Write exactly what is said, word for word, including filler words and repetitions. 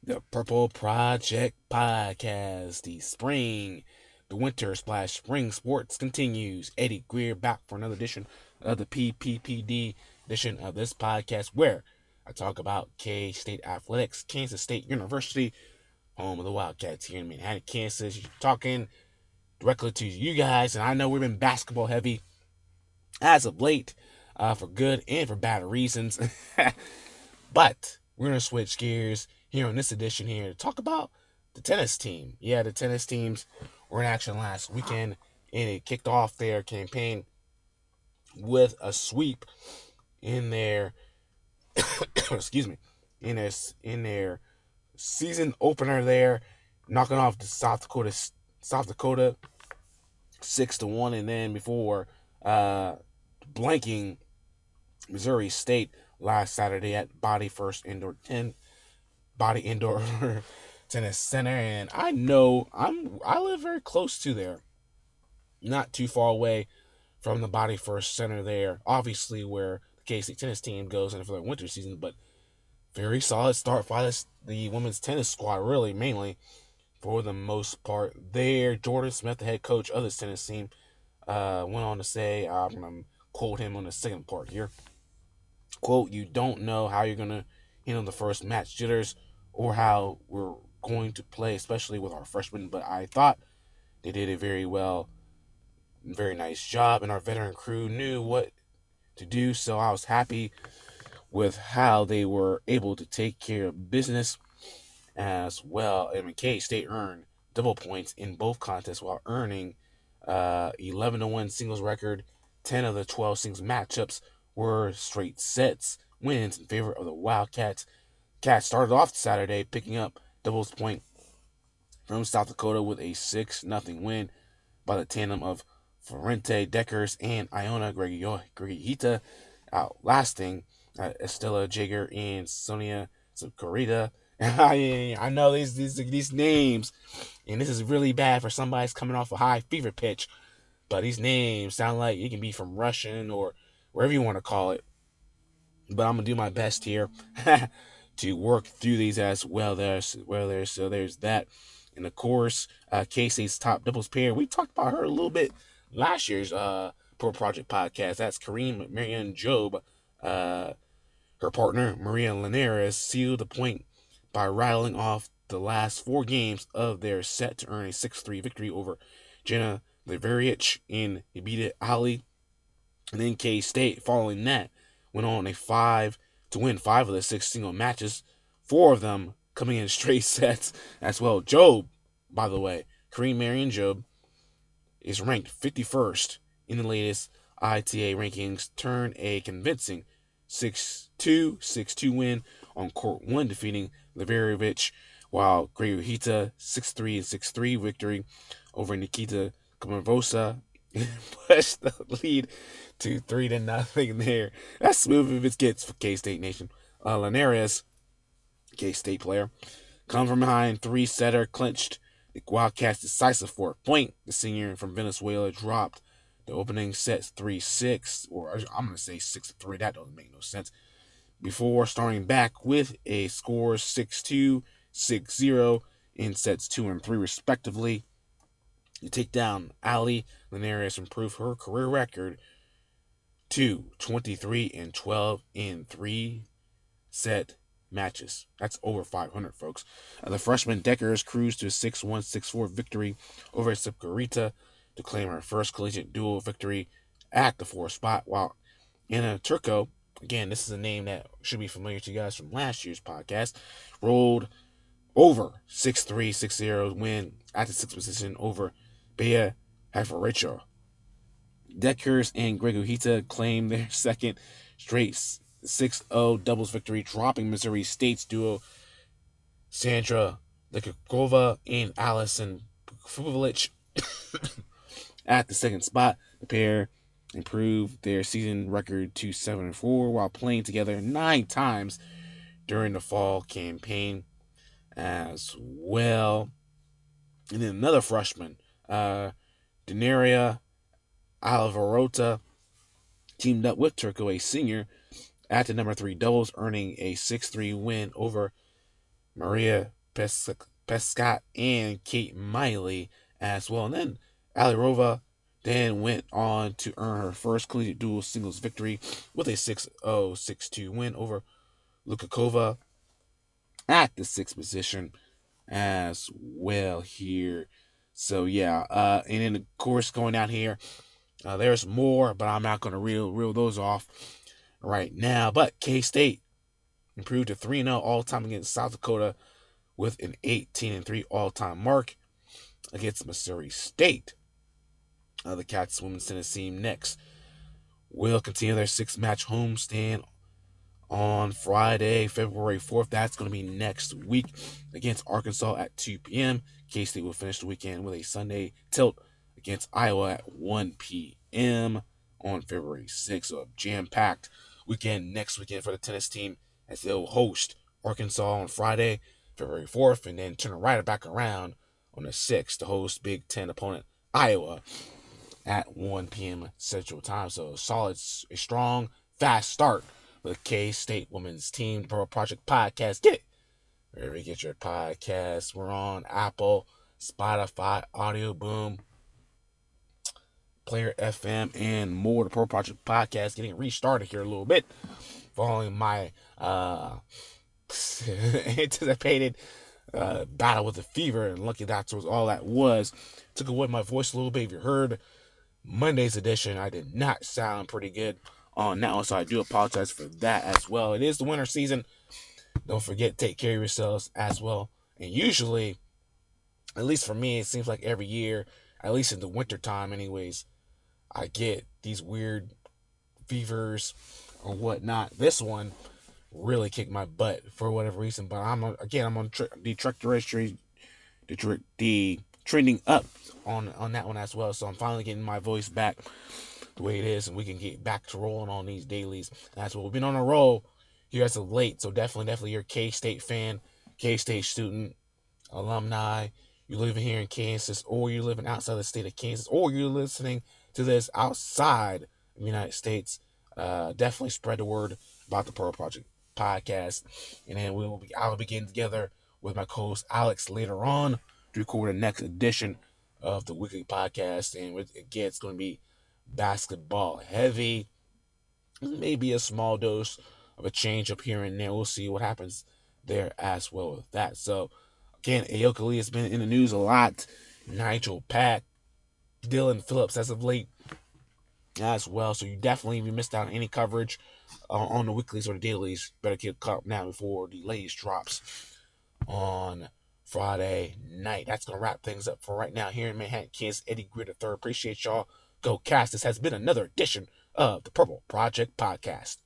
The Purple Project Podcast. The spring, the winter slash spring sports continues. Eddie Greer back for another edition of the P P P D edition of this podcast where I talk about K-State Athletics, Kansas State University, home of the Wildcats here in Manhattan, Kansas. Talking directly to you guys, and I know we've been basketball heavy as of late uh, for good and for bad reasons. But we're going to switch gears here on this edition here to talk about the tennis team. Yeah, the tennis teams were in action last weekend, and it kicked off their campaign with a sweep in their excuse me in their in their season opener there, knocking off the South Dakota South Dakota six to one, and then before uh, blanking Missouri State last Saturday at Body First Indoor ten Body Indoor Tennis Center. And I know I'm I live very close to there, not too far away from the Body First Center there. Obviously, where the K C tennis team goes in for the winter season, but very solid start by this, the women's tennis squad, really mainly for the most part. There, Jordan Smith, the head coach of this tennis team, uh, went on to say, I'm gonna quote him on the second part here. Quote, "You don't know how you're going to handle the first match jitters or how we're going to play, especially with our freshmen, but I thought they did a very well, very nice job, and our veteran crew knew what to do, so I was happy with how they were able to take care of business as well." And K-State earned double points in both contests while earning uh, eleven to one singles record. ten of the twelve singles matchups were straight sets wins in favor of the Wildcats. Cats started off Saturday picking up doubles point from South Dakota with a six nothing win by the tandem of Ferrente Deckers and Iona Greguhita, outlasting uh, Estella Jager and Sonia Zucarita. I, I know these, these these names, and this is really bad for somebody who's coming off a high fever pitch, but these names sound like it can be from Russian or wherever you want to call it. But I'm gonna do my best here to work through these as well. There's well there's so there's that, and of course, uh, Casey's top doubles pair. We talked about her a little bit last year's uh Pro Project podcast. That's Kareem Marianne Job. Uh, her partner Maria Linares sealed the point by rattling off the last four games of their set to earn a six three victory over Jenna Liveric and Abida Ali. And then K-State, following that, went on a five to win five of the six single matches, four of them coming in straight sets as well. Job, by the way, Kareem Marion Job, is ranked fifty-first in the latest I T A rankings, turned a convincing six two, six two win on court one, defeating Liverovic, while Greguhita six three and six three victory over Nikita Komarvosa pushed the lead to three to nothing there. That's smooth if it gets for K-State Nation. Uh, Linares, K-State player, come from behind three setter, clinched the Wildcats' decisive fourth point. The senior from Venezuela dropped the opening set three six, or I'm going to say six three. That doesn't make no sense. Before starting back with a score six two, six zero in sets two and three, respectively. You take down Ali Linares, improve her career record to twenty-three and twelve in three set matches. That's over five hundred, folks. Uh, the freshman Deckers cruised to a six one, six four victory over Sipkarita to claim her first collegiate dual victory at the fourth spot, while Anna Turco, again, this is a name that should be familiar to you guys from last year's podcast, rolled over six three, six zero win at the sixth position over Bea Hafaricho. Deckers and Greguhita claimed their second straight six zero doubles victory, dropping Missouri State's duo Sandra Likakova and Allison Fubovic at the second spot. The pair improved their season record to seven and four while playing together nine times during the fall campaign as well. And then another freshman, uh, Denaria Alvarota, teamed up with Turco, a senior, at the number three doubles, earning a six three win over Maria Pes- Pescott and Kate Miley as well. And then Alirova then went on to earn her first collegiate dual singles victory with a six oh six two win over Lukakova at the sixth position as well here. So yeah, uh, and then of course going down here, uh, there's more, but I'm not going to reel reel those off right now. But K State improved to three and oh all time against South Dakota with an eighteen and three all time mark against Missouri State. Uh, the Cats women's tennis team next will continue their six match homestand on Friday, February fourth. That's going to be next week against Arkansas at two p.m. K-State will finish the weekend with a Sunday tilt against Iowa at one p.m. on February sixth. So a jam-packed weekend next weekend for the tennis team as they'll host Arkansas on Friday, February fourth, and then turn it right back around on the sixth to host Big Ten opponent Iowa at one p.m. Central Time. So a solid, a strong, fast start for the K-State women's team. The Purple Project Podcast. Get it wherever you get your podcasts. We're on Apple, Spotify, Audio Boom, Player F M, and more. The Purple Project Podcast getting restarted here a little bit following my uh, anticipated uh, battle with the fever, and lucky that's what all that was. Took away my voice a little bit. If you heard Monday's edition, I did not sound pretty good on that one, so I do apologize for that as well. It is the winter season. Don't forget, take care of yourselves as well. And usually, at least for me, it seems like every year, at least in the winter time anyways, I get these weird fevers or whatnot. This one really kicked my butt for whatever reason, but I'm on, again, I'm on tr- the truck directory, the, tr- the trending up on, on that one as well, so I'm finally getting my voice back the way it is, and we can get back to rolling on these dailies. That's what we've been on a roll here as of late. So definitely, definitely, you're a K-State fan, K-State student, alumni. You're living here in Kansas, or you're living outside the state of Kansas, or you're listening to this outside of the United States. Uh, definitely spread the word about the Pearl Project Podcast, and then we will be. I'll be getting together with my co-host Alex later on to record the next edition of the weekly podcast, and with, again, it's going to be basketball heavy, maybe a small dose of a change up here and there. We'll see what happens there as well with that. So again, Ayoka Lee has been in the news a lot. Nigel Pack, Dylan Phillips as of late as well. So you definitely, if you missed out on any coverage uh, on the weeklies or the dailies, better get caught up now before the latest drops on Friday night. That's going to wrap things up for right now here in Manhattan, Kansas. Eddie Greer the third. Appreciate y'all. Go Cast. This has been another edition of the Purple Project Podcast.